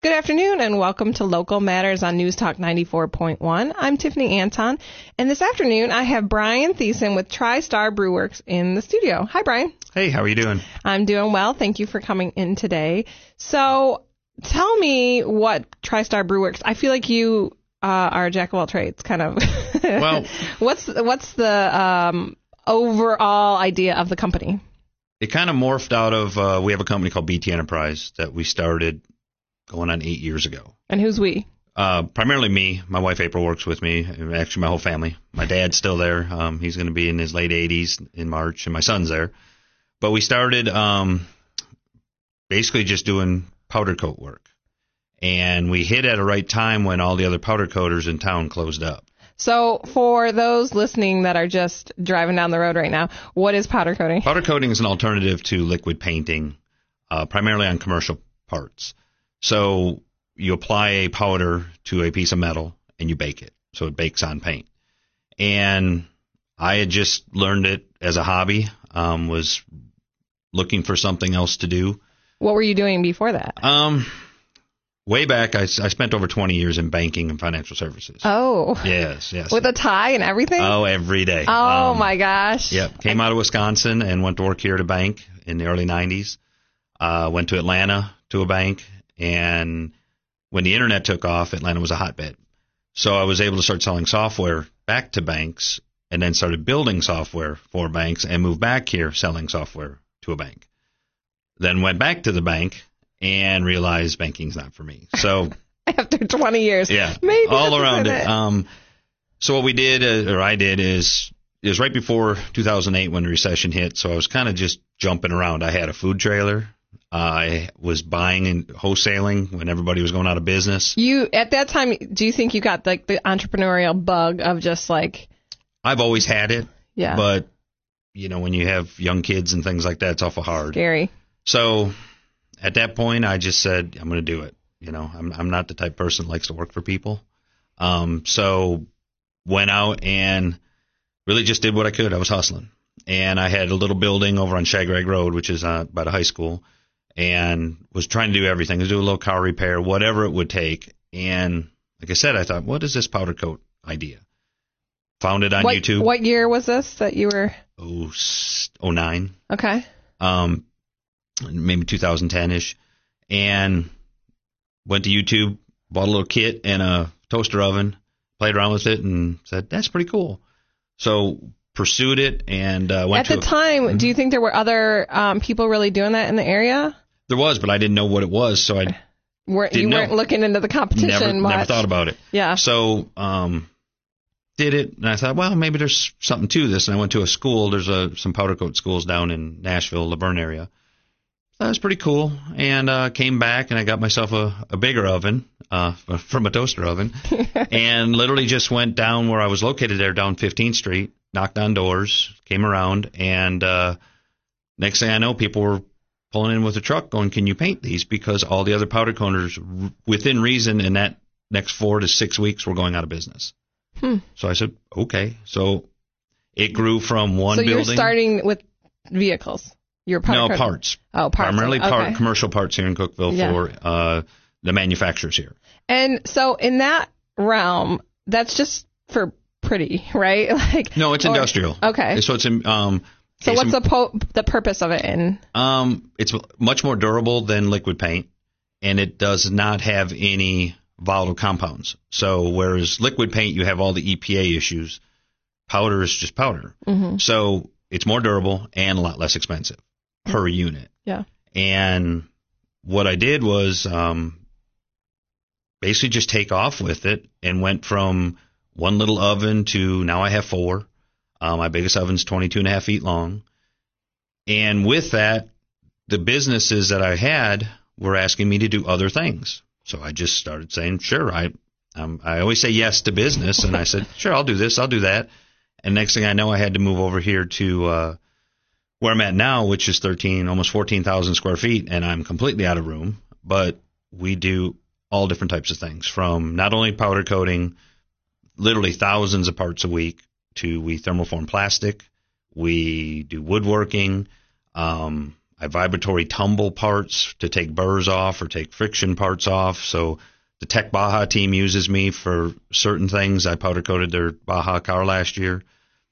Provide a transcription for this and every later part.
Good afternoon and welcome to Local Matters on News Talk 94.1. I'm Tiffany Anton, and this afternoon I have Brian Thiessen with TriStar Brewworks in the studio. Hi, Brian. Hey, how are you doing? I'm doing well. Thank you for coming in today. So tell me what TriStar Brewworks, I feel like you are a jack of all trades, kind of. Well, what's the overall idea of the company? It kind of morphed out of, we have a company called BT Enterprise that we started going on 8 years ago. And who's we? Primarily me. My wife April works with me. Actually, my whole family. My dad's still there. He's going to be in his late 80s in March, and my son's there. But we started basically just doing powder coat work. And we hit at a right time when all the other powder coaters in town closed up. So for those listening that are just driving down the road right now, what is powder coating? Powder coating is an alternative to liquid painting, primarily on commercial parts. So you apply a powder to a piece of metal and you bake it. So it bakes on paint. And I had just learned it as a hobby, was looking for something else to do. What were you doing before that? Way back, I spent over 20 years in banking and financial services. Oh. Yes. With a tie and everything? Oh, every day. Oh, my gosh. Yep. Came out of Wisconsin and went to work here at a bank in the early 90s. Went to Atlanta to a bank. And when the internet took off, Atlanta was a hotbed. So I was able to start selling software back to banks and then started building software for banks and moved back here selling software to a bank. Then went back to the bank and realized banking's not for me. So after 20 years. Yeah. Maybe all around it. So what we did, or I did, is it was right before 2008 when the recession hit. So I was kind of just jumping around. I had a food trailer. I was buying and wholesaling when everybody was going out of business. You, at that time, do you think you got like the entrepreneurial bug of just like... I've always had it. Yeah. But, you know, when you have young kids and things like that, it's awful hard. Scary. So at that point, I just said, I'm going to do it. You know, I'm not the type of person that likes to work for people. So went out and really just did what I could. I was hustling. And I had a little building over on Shagrag Road, which is by the high school, and was trying to do everything. Do a little car repair, whatever it would take. And like I said, I thought, what is this powder coat idea? Found it on YouTube. What year was this that you were? 09. Okay. Maybe 2010-ish. And went to YouTube, bought a little kit and a toaster oven, played around with it, and said, that's pretty cool. So pursued it and went to... At the time, do you think there were other people really doing that in the area? There was, but I didn't know what it was, so I you weren't looking into the competition much. Never thought about it. Yeah. So did it, and I thought, well, maybe there's something to this. And I went to a school. There's some powder coat schools down in Nashville, Laverne area. That was pretty cool. And came back, and I got myself a bigger oven from a toaster oven, and literally just went down where I was located there, down 15th Street, knocked on doors, came around, and next thing I know, people were pulling in with a truck going, can you paint these? Because all the other powder coaters, within reason, in that next 4 to 6 weeks, were going out of business. So I said, okay. So it grew from one building. So you're starting with vehicles? Parts. Oh, parts. Primarily commercial parts here in Cookeville for the manufacturers here. And so in that realm, that's just for pretty, right? No, it's industrial. Okay. So it's so what's the purpose of it in? It's much more durable than liquid paint, and it does not have any volatile compounds. So whereas liquid paint, you have all the EPA issues, powder is just powder. Mm-hmm. So it's more durable and a lot less expensive per unit. Yeah. And what I did was basically just take off with it and went from one little oven to now I have 4. My biggest oven's 22.5 feet long. And with that, the businesses that I had were asking me to do other things. So I just started saying, sure, I always say yes to business. And I said, sure, I'll do this, I'll do that. And next thing I know, I had to move over here to where I'm at now, which is almost 14,000 square feet. And I'm completely out of room. But we do all different types of things, from not only powder coating, literally thousands of parts a week, to we thermoform plastic. We do woodworking. I I have vibratory tumble parts to take burrs off or take friction parts off. So the Tech Baja team uses me for certain things. I powder coated their Baja car last year.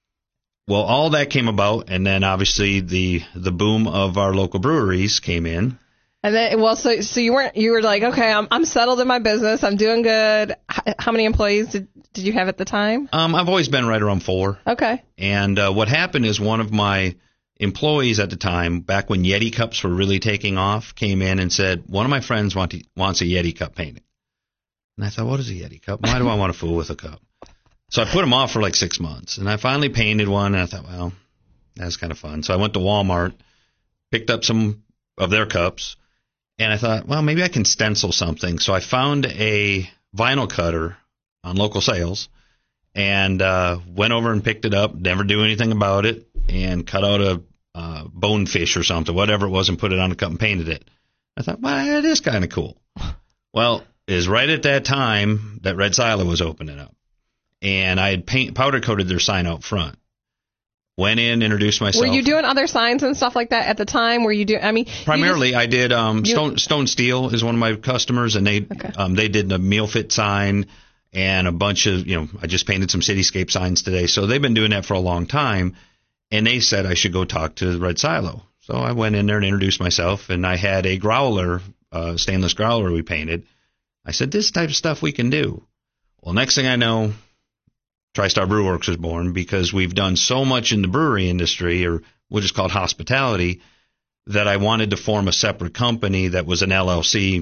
Well, all that came about, and then obviously the boom of our local breweries came in. And then, well, so you were like, okay, I'm settled in my business, I'm doing good. How many employees did you have at the time? I've always been right around 4. Okay. And what happened is one of my employees at the time, back when Yeti cups were really taking off, came in and said, one of my friends wants a Yeti cup painted. And I thought, what is a Yeti cup? Why do I want to fool with a cup? So I put them off for like 6 months, and I finally painted one, and I thought, well, that's kind of fun. So I went to Walmart, picked up some of their cups, and I thought, well, maybe I can stencil something. So I found a vinyl cutter on local sales and went over and picked it up, never do anything about it, and cut out a bonefish or something, whatever it was, and put it on a cup and painted it. I thought, well, it is kind of cool. Well, it was right at that time that Red Silo was opening up. And I had powder coated their sign out front. Went in, introduced myself. Were you doing other signs and stuff like that at the time? Were you doing? I mean, primarily I did. Stone Steel is one of my customers, and they did the meal fit sign and a bunch of I just painted some cityscape signs today. So they've been doing that for a long time, and they said I should go talk to Red Silo. So I went in there and introduced myself, and I had a growler, stainless growler we painted. I said, this type of stuff we can do. Well, next thing I know, TriStar Brewworks was born, because we've done so much in the brewery industry, or we'll just call it hospitality, that I wanted to form a separate company that was an LLC,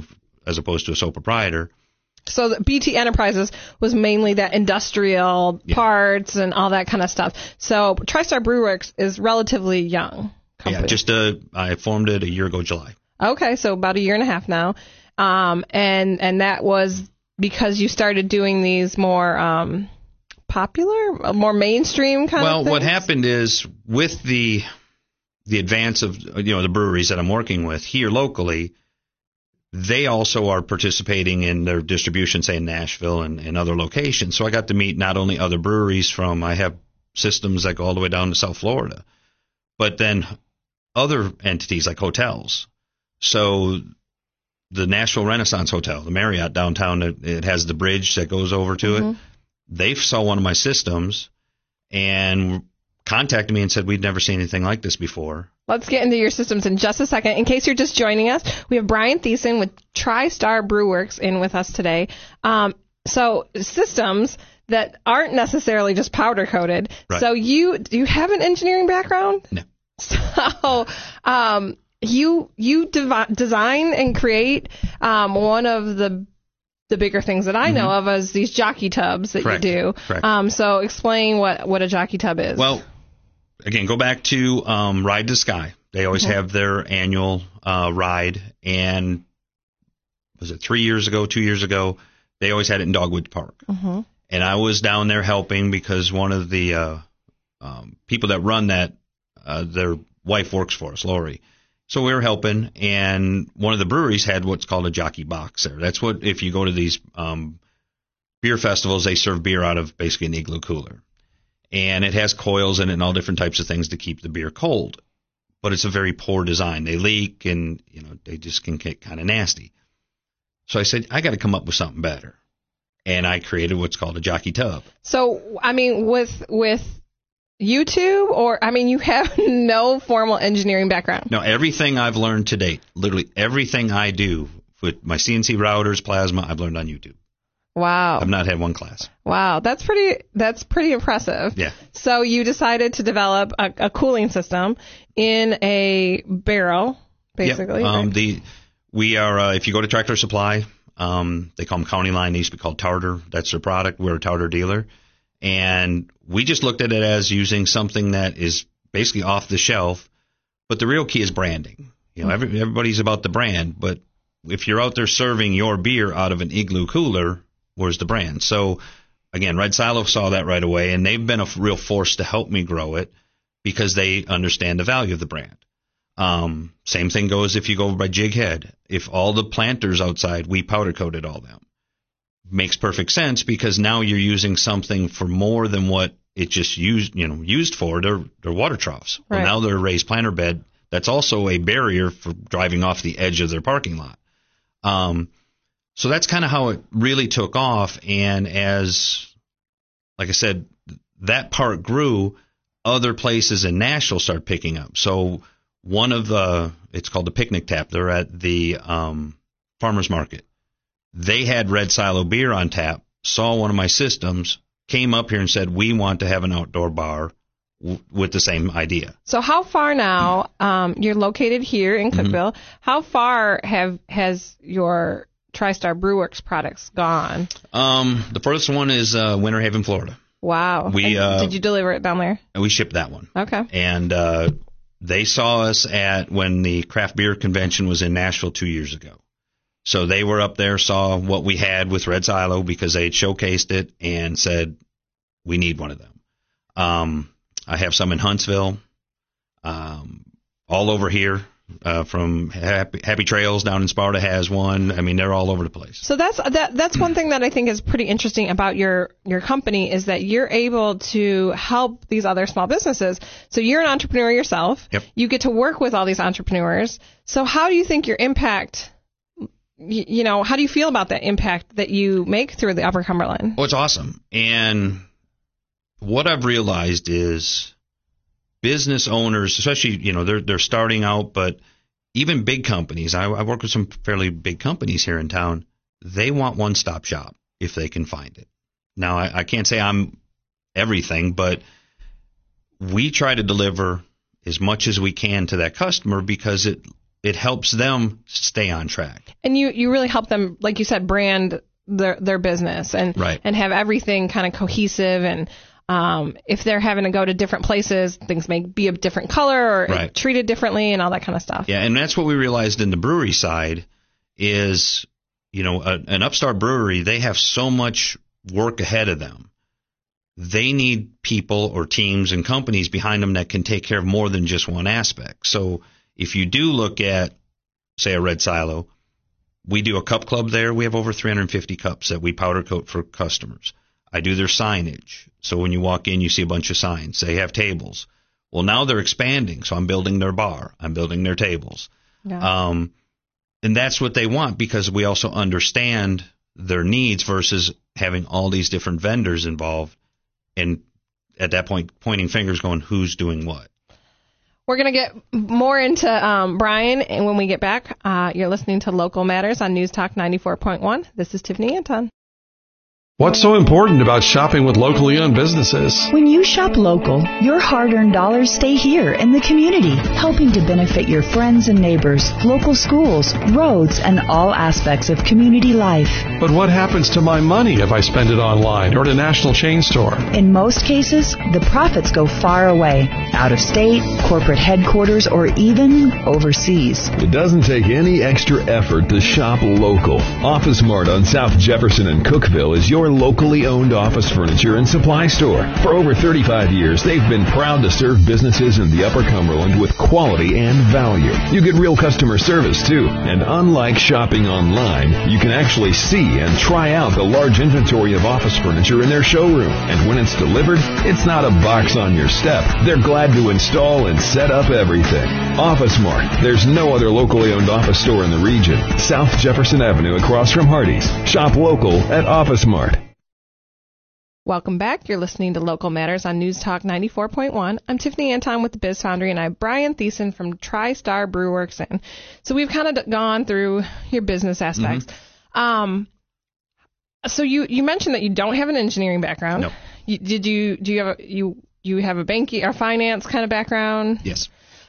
as opposed to a sole proprietor. So the BT Enterprises was mainly that industrial parts and all that kind of stuff. So TriStar Brewworks is relatively young company. Yeah, I formed it a year ago, July. Okay, so about a year and a half now. And that was because you started doing these more popular, more mainstream kind of things? Well, what happened is with the advance of the breweries that I'm working with here locally, they also are participating in their distribution, say in Nashville and other locations. So I got to meet not only other breweries I have systems that go all the way down to South Florida, but then other entities like hotels. So the Nashville Renaissance Hotel, the Marriott downtown, it has the bridge that goes over to it. They saw one of my systems and contacted me and said we'd never seen anything like this before. Let's get into your systems in just a second. In case you're just joining us, we have Brian Thiessen with TriStar Brewworks in with us today. So systems that aren't necessarily just powder coated. Right. So do you have an engineering background? No. So you design and create one of the bigger things that I know of as these jockey tubs that you do. Correct. So explain what a jockey tub is. Well, again, go back to Ride to Sky. They always have their annual ride, and was it 2 years ago, they always had it in Dogwood Park. And I was down there helping because one of the people that run that, their wife works for us, Lori. So we were helping, and one of the breweries had what's called a jockey box there. That's what, if you go to these beer festivals, they serve beer out of basically an igloo cooler. And it has coils in it and all different types of things to keep the beer cold. But it's a very poor design. They leak, and they just can get kind of nasty. So I said, I got to come up with something better. And I created what's called a jockey tub. So, I mean, with YouTube, you have no formal engineering background? No, everything I've learned to date, literally everything I do with my CNC routers, plasma, I've learned on YouTube. Wow. I've not had one class. Wow, that's pretty impressive. Yeah. So you decided to develop a cooling system in a barrel, basically. Yep. Right? We are, if you go to Tractor Supply, they call them County Line. They used to be called Tartar. That's their product. We're a Tartar dealer. And we just looked at it as using something that is basically off the shelf. But the real key is branding. Everybody's about the brand. But if you're out there serving your beer out of an igloo cooler, where's the brand? So, again, Red Silo saw that right away, and they've been a real force to help me grow it because they understand the value of the brand. Same thing goes if you go over by Jig Head. If all the planters outside, we powder coated all them. Makes perfect sense because now you're using something for more than what it just used for. They're water troughs. Right. Well, now they're a raised planter bed that's also a barrier for driving off the edge of their parking lot. So that's kind of how it really took off. And as, like I said, that part grew, other places in Nashville started picking up. So one of it's called the Picnic Tap. They're at the farmer's market. They had Red Silo beer on tap, saw one of my systems, came up here and said, we want to have an outdoor bar with the same idea. So how far now, you're located here in Cookeville, how far has your TriStar Brewworks products gone? The furthest one is Winter Haven, Florida. Wow. Did you deliver it down there? We shipped that one. Okay. And they saw us when the craft beer convention was in Nashville 2 years ago. So they were up there, saw what we had with Red Silo because they had showcased it and said, we need one of them. I have some in Huntsville, all over here. From Happy Trails down in Sparta has one. I mean, they're all over the place. So that's one thing that I think is pretty interesting about your company is that you're able to help these other small businesses. So you're an entrepreneur yourself. Yep. You get to work with all these entrepreneurs. So how do you think your impact, how do you feel about that impact that you make through the Upper Cumberland? Well, it's awesome. And what I've realized is business owners, especially, they're starting out, but even big companies, I work with some fairly big companies here in town, they want one-stop shop if they can find it. Now, I can't say I'm everything, but we try to deliver as much as we can to that customer because it helps them stay on track. And you really help them, like you said, brand their business and right. and have everything kind of cohesive and if they're having to go to different places, things may be a different color or right. treated differently and all that kind of stuff. Yeah, and that's what we realized in the brewery side is, an upstart brewery, they have so much work ahead of them. They need people or teams and companies behind them that can take care of more than just one aspect. So if you do look at, say, a Red Silo, we do a cup club there. We have over 350 cups that we powder coat for customers. I do their signage. So when you walk in, you see a bunch of signs. They have tables. Well, now they're expanding, so I'm building their bar. I'm building their tables. Yeah. And that's what they want because we also understand their needs versus having all these different vendors involved and at that point pointing fingers going, who's doing what? We're going to get more into Brian, and when we get back, you're listening to Local Matters on News Talk 94.1. This is Tiffany Anton. What's so important about shopping with locally owned businesses? When you shop local, your hard-earned dollars stay here in the community, helping to benefit your friends and neighbors, local schools, roads, and all aspects of community life. But what happens to my money if I spend it online or at a national chain store? In most cases, the profits go far away, out of state, corporate headquarters, or even overseas. It doesn't take any extra effort to shop local. Office Mart on South Jefferson and Cookeville is your locally owned office furniture and supply store. For over 35 years, they've been proud to serve businesses in the Upper Cumberland with quality and value. You get real customer service, too. And unlike shopping online, you can actually see and try out the large inventory of office furniture in their showroom. And when it's delivered, it's not a box on your step. They're glad to install and set up everything. Office Mart. There's no other locally owned office store in the region. South Jefferson Avenue across from Hardee's. Shop local at Office Mart. Welcome back. You're listening to Local Matters on News Talk 94.1. I'm Tiffany Anton with the Biz Foundry, and I have Brian Thiessen from TriStar Brewworks in. So we've kind of gone through your business aspects. Mm-hmm. So you mentioned that you don't have an engineering background. No. Do you have a banking or finance kind of background? Yes.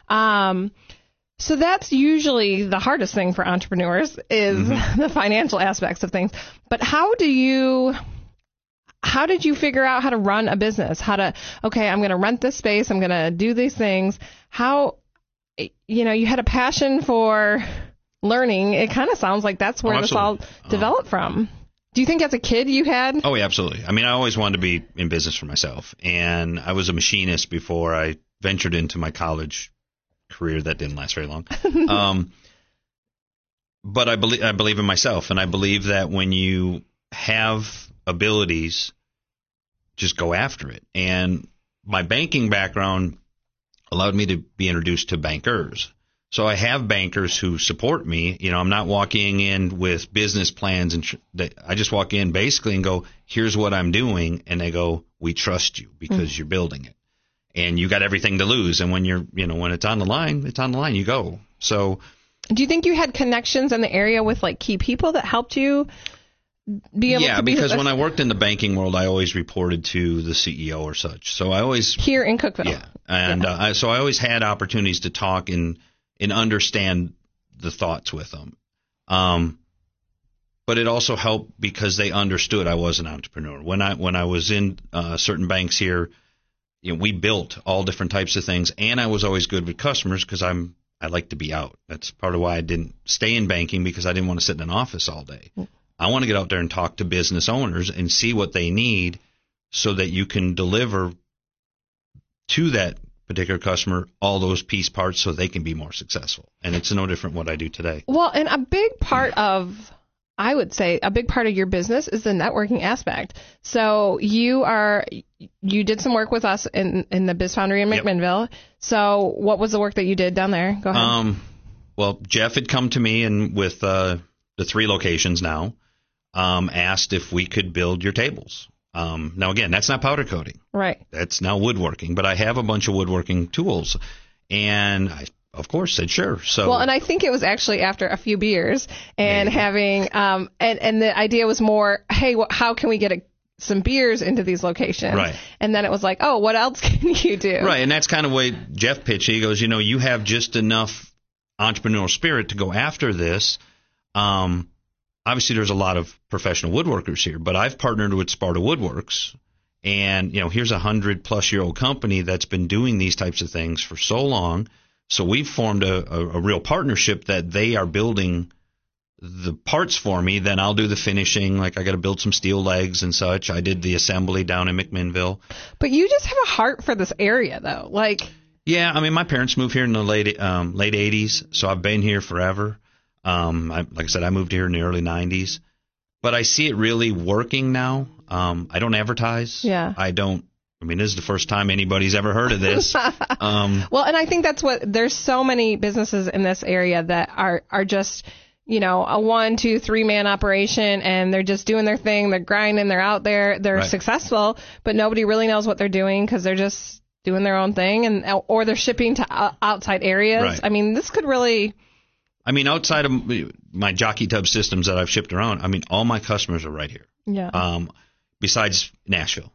So that's usually the hardest thing for entrepreneurs is mm-hmm. the financial aspects of things. But how did you figure out how to run a business? I'm going to rent this space. I'm going to do these things. You had a passion for learning. It kind of sounds like that's where this all developed from. Do you think as a kid you had? Oh, yeah, absolutely. I mean, I always wanted to be in business for myself. And I was a machinist before I ventured into my college career that didn't last very long. But I believe in myself. And I believe that when you have abilities, just go after it. And my banking background allowed me to be introduced to bankers. So I have bankers who support me. I'm not walking in with business plans, and I just walk in basically and go, here's what I'm doing. And they go, we trust you because you're building it. And you got everything to lose. And when when it's on the line, it's on the line, you go. So do you think you had connections in the area with like key people that helped you be able to be? Yeah, because when I worked in the banking world, I always reported to the CEO or such. So I always here in Cookeville. Yeah. And so I always had opportunities to talk and understand the thoughts with them. But it also helped because they understood I was an entrepreneur. When I was in certain banks here, we built all different types of things, and I was always good with customers because I like to be out. That's part of why I didn't stay in banking, because I didn't want to sit in an office all day. I want to get out there and talk to business owners and see what they need so that you can deliver to that particular customer all those piece parts so they can be more successful. And it's no different what I do today. Well, and a big part of your business is the networking aspect. So you did some work with us in the Biz Foundry in McMinnville. Yep. So what was the work that you did down there? Go ahead. Well, Jeff had come to me and with the 3 locations now, asked if we could build your tables. Now, again, that's not powder coating. Right. That's now woodworking. But I have a bunch of woodworking tools. And I, of course, said sure. So well, and I think it was actually after a few beers and having and the idea was more, hey, how can we get some beers into these locations? Right. And then it was like, oh, what else can you do? Right. And that's kind of the way Jeff pitched it. He goes, you have just enough entrepreneurial spirit to go after this. Obviously, there's a lot of professional woodworkers here, but I've partnered with Sparta Woodworks, and here's a 100-plus-year-old company that's been doing these types of things for so long. So we've formed a real partnership that they are building the parts for me. Then I'll do the finishing. Like I got to build some steel legs and such. I did the assembly down in McMinnville. But you just have a heart for this area, though. Yeah, I mean, my parents moved here in the late 80s, so I've been here forever. Like I said, I moved here in the early 90s, but I see it really working now. I don't advertise. Yeah. This is the first time anybody's ever heard of this. Well, and I think that's there's so many businesses in this area that are just, a 1, 2, 3 man operation, and they're just doing their thing. They're grinding. They're out there. They're successful, but nobody really knows what they're doing because they're just doing their own thing, or they're shipping to outside areas. Right. I mean, this could really. Outside of my jockey tub systems that I've shipped around, all my customers are right here. Yeah. Besides Nashville.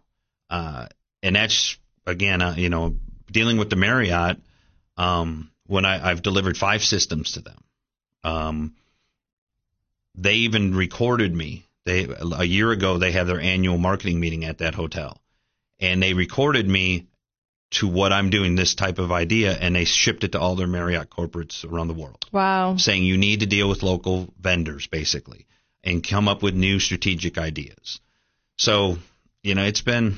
And that's, again, dealing with the Marriott, when I've delivered 5 systems to them. They even recorded me. A year ago, they had their annual marketing meeting at that hotel. And they recorded me to what I'm doing, this type of idea, and they shipped it to all their Marriott corporates around the world. Wow. Saying you need to deal with local vendors, basically, and come up with new strategic ideas. So, it's been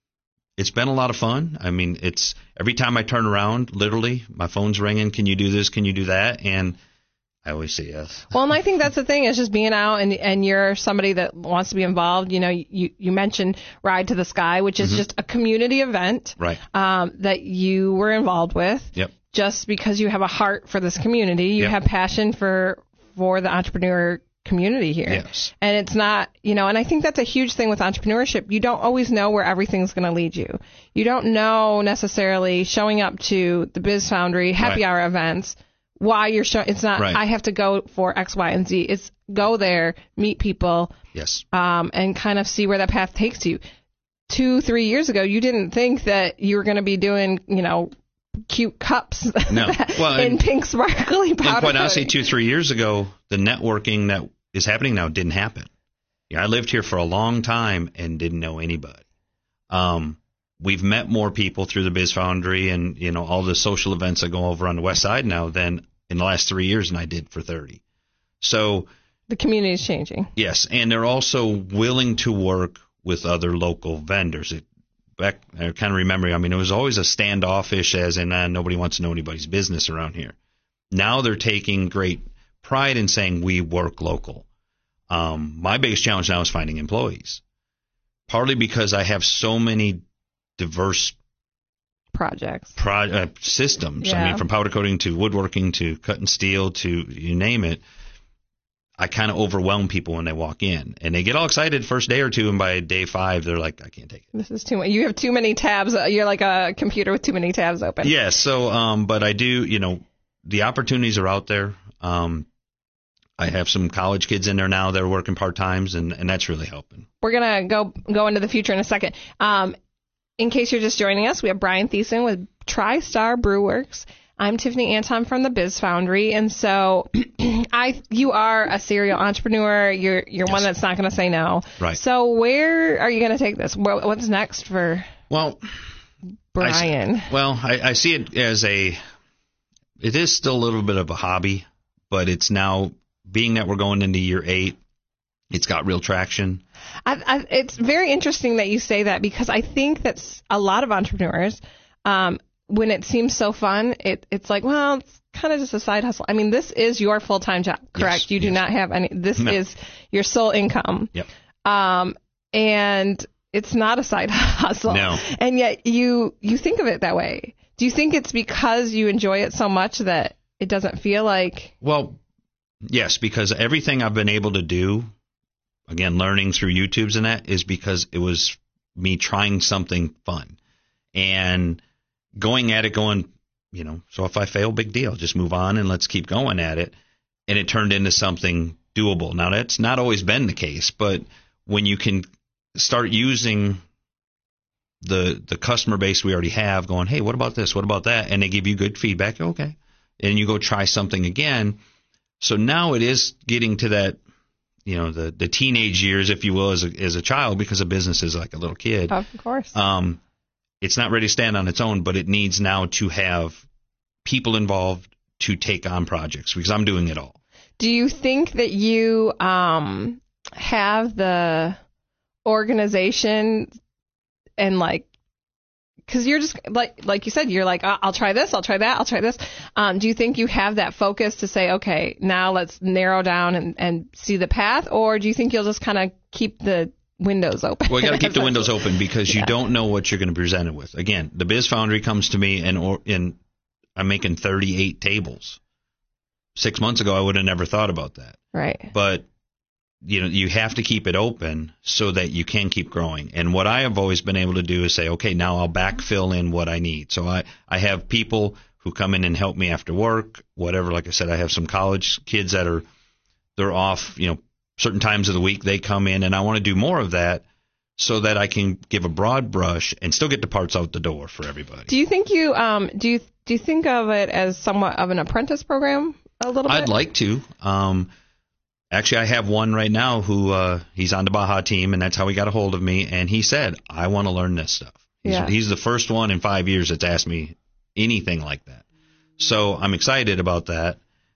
a lot of fun. It's every time I turn around, literally, my phone's ringing, can you do this, can you do that? And I always say yes. Well, and I think that's the thing, is just being out, and you're somebody that wants to be involved. You mentioned Ride to the Sky, which is just a community event, right? That you were involved with. Yep. Just because you have a heart for this community, you have passion for the entrepreneur community here. Yes. And it's not, and I think that's a huge thing with entrepreneurship. You don't always know where everything's going to lead you. You don't know necessarily showing up to the Biz Foundry happy hour events. Why you're showing, it's not, I have to go for X, Y, and Z. It's go there, meet people, yes, and kind of see where that path takes you. 2-3 years ago, you didn't think that you were going to be doing, cute cups in pink sparkly powder. And quite honestly, 2-3 years ago, the networking that is happening now didn't happen. I lived here for a long time and didn't know anybody. We've met more people through the Biz Foundry and, all the social events that go over on the west side now than in the last 3 years than I did for 30. So the community is changing. Yes, and they're also willing to work with other local vendors. I kind of remember, it was always a standoffish, as in nobody wants to know anybody's business around here. Now they're taking great pride in saying we work local. My biggest challenge now is finding employees, partly because I have so many diverse projects? Systems. Yeah. I mean, from powder coating to woodworking to cutting steel to you name it. I kind of overwhelm people when they walk in, and they get all excited first day or two, and by day 5, they're like, I can't take it. This is too much. You have too many tabs. You're like a computer with too many tabs open. Yeah, so, but I do, the opportunities are out there. I have some college kids in there now that are working part-times, and that's really helping. We're going to go into the future in a second. In case you're just joining us, we have Brian Thiessen with TriStar Brew Works. I'm Tiffany Anton from the Biz Foundry, and so you are a serial entrepreneur. You're yes. One that's not going to say no. Right. So where are you going to take this? What's next for Brian? I see it as it is still a little bit of a hobby, but it's now, being that we're going into year 8, it's got real traction. It's very interesting that you say that, because I think that's a lot of entrepreneurs, when it seems so fun, it's like, well, it's kind of just a side hustle. I mean, this is your full-time job, correct? Yes, you do not have any. This is your sole income. Yep. And it's not a side hustle. No. And yet you think of it that way. Do you think it's because you enjoy it so much that it doesn't feel like? Well, yes, because everything I've been able to do, again, learning through YouTubes and that, is because it was me trying something fun. And going at it, so if I fail, big deal. Just move on and let's keep going at it. And it turned into something doable. Now, that's not always been the case, but when you can start using the customer base we already have, going, hey, what about this? What about that? And they give you good feedback. Okay. And you go try something again. So now it is getting to that, the teenage years, if you will, as a child, because a business is like a little kid. Of course. It's not ready to stand on its own, but it needs now to have people involved to take on projects, because I'm doing it all. Do you think that you have the organization and because you're just like you said, you're like, I'll try this, I'll try that, I'll try this. Do you think you have that focus to say, okay, now let's narrow down and see the path, or do you think you'll just kind of keep the windows open? Well, you got to keep the windows open, because you don't know what you're going to be presented with. Again, the Biz Foundry comes to me, and I'm making 38 tables. 6 months ago, I would have never thought about that. Right. But you have to keep it open so that you can keep growing. And what I have always been able to do is say, okay, now I'll backfill in what I need. So I have people who come in and help me after work, whatever. Like I said, I have some college kids that they're off, certain times of the week they come in, and I want to do more of that so that I can give a broad brush and still get the parts out the door for everybody. Do you think do you think of it as somewhat of an apprentice program a little bit? I'd like to. Actually, I have one right now who he's on the Baja team, and that's how he got a hold of me, and he said, I want to learn this stuff. He's the first one in 5 years that's asked me anything like that. So I'm excited about that.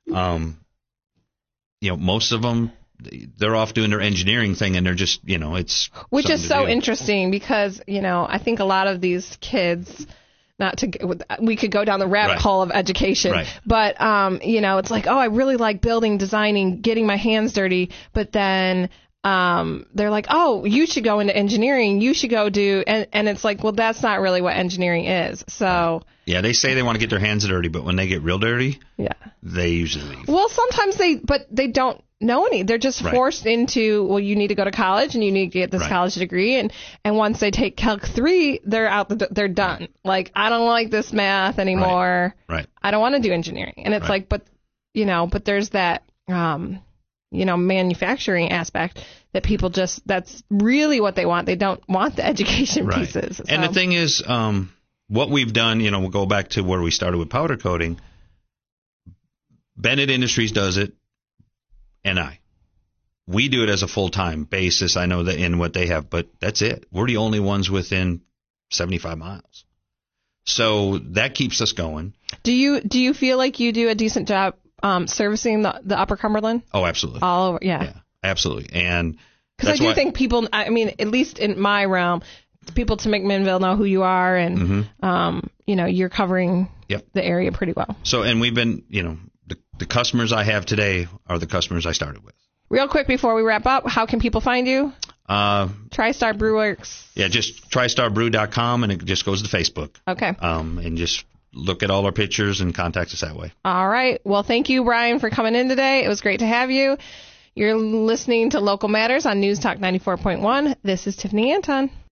Most of them, they're off doing their engineering thing, and they're just, it's which is so interesting, because I think a lot of these kids, we could go down the rabbit hole of education, but it's like, oh, I really like building, designing, getting my hands dirty, but then they're like, oh, you should go into engineering, you should go do, and it's like, well, that's not really what engineering is. So yeah, they say they want to get their hands dirty, but when they get real dirty, they usually leave. Well, sometimes they don't know any. They're just forced into, well, you need to go to college and you need to get this college degree, and once they take Calc 3, they're out. They're done. Like, I don't like this math anymore. Right. I don't want to do engineering. And it's like, but there's that manufacturing aspect that people that's really what they want. They don't want the education pieces. So. And the thing is, what we've done, we'll go back to where we started with powder coating. Bennett Industries does it, and we do it as a full-time basis. I know that in what they have, but that's it. We're the only ones within 75 miles. So that keeps us going. Do you feel like you do a decent job servicing the Upper Cumberland? Oh, absolutely. All over, yeah, absolutely. And because I do think people, I mean, at least in my realm, people to McMinnville know who you are, and you're covering the area pretty well. So, and we've been, the customers I have today are the customers I started with. Real quick before we wrap up, how can people find you? TriStar Brewworks. Yeah, just TriStarBrew.com, and it just goes to Facebook. Okay. And just look at all our pictures and contact us that way. All right. Well, thank you, Brian, for coming in today. It was great to have you. You're listening to Local Matters on News Talk 94.1. This is Tiffany Anton.